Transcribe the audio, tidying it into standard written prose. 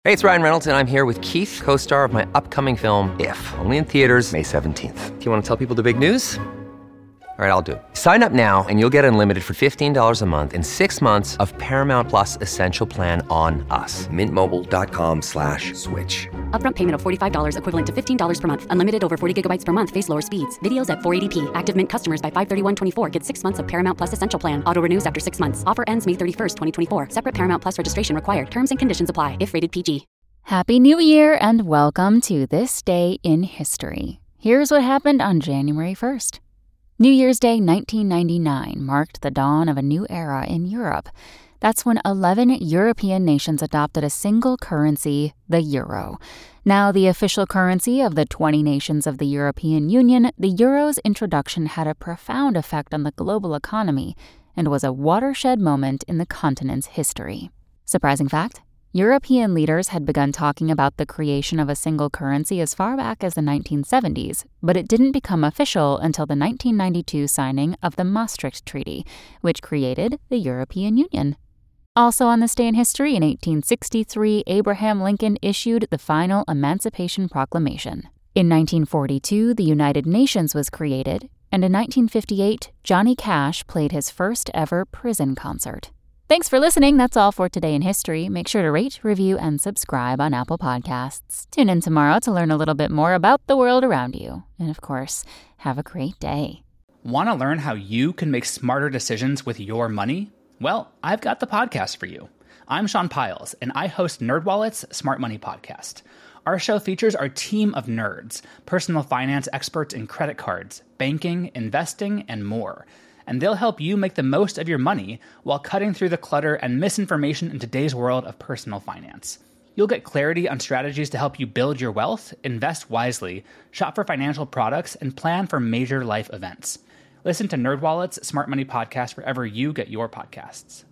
Hey, it's Ryan Reynolds, and I'm here with Keith, co-star of my upcoming film, If, only in theaters May 17th. Do you want to tell people the big news? All right, I'll do it. Sign up now and you'll get unlimited for $15 a month and 6 months of Paramount Plus Essential Plan on us. MintMobile.com/switch. Upfront payment of $45 equivalent to $15 per month. Unlimited over 40 gigabytes per month. Face lower speeds. Videos at 480p. Active Mint customers by 531.24 get 6 months of Paramount Plus Essential Plan. Auto renews after 6 months. Offer ends May 31st, 2024. Separate Paramount Plus registration required. Terms and conditions apply if rated PG. Happy New Year and welcome to This Day in History. Here's what happened on January 1st. New Year's Day 1999 marked the dawn of a new era in Europe. That's when 11 European nations adopted a single currency, the euro. Now the official currency of the 20 nations of the European Union, the euro's introduction had a profound effect on the global economy and was a watershed moment in the continent's history. Surprising fact? European leaders had begun talking about the creation of a single currency as far back as the 1970s, but it didn't become official until the 1992 signing of the Maastricht Treaty, which created the European Union. Also on this day in history, in 1863, Abraham Lincoln issued the final Emancipation Proclamation. In 1942, the United Nations was created, and in 1958, Johnny Cash played his first ever prison concert. Thanks for listening. That's all for Today in History. Make sure to rate, review, and subscribe on Apple Podcasts. Tune in tomorrow to learn a little bit more about the world around you. And of course, have a great day. Want to learn how you can make smarter decisions with your money? Well, I've got the podcast for you. I'm Sean Piles, and I host NerdWallet's Smart Money Podcast. Our show features our team of nerds, personal finance experts in credit cards, banking, investing, and more. And they'll help you make the most of your money while cutting through the clutter and misinformation in today's world of personal finance. You'll get clarity on strategies to help you build your wealth, invest wisely, shop for financial products, and plan for major life events. Listen to NerdWallet's Smart Money Podcast wherever you get your podcasts.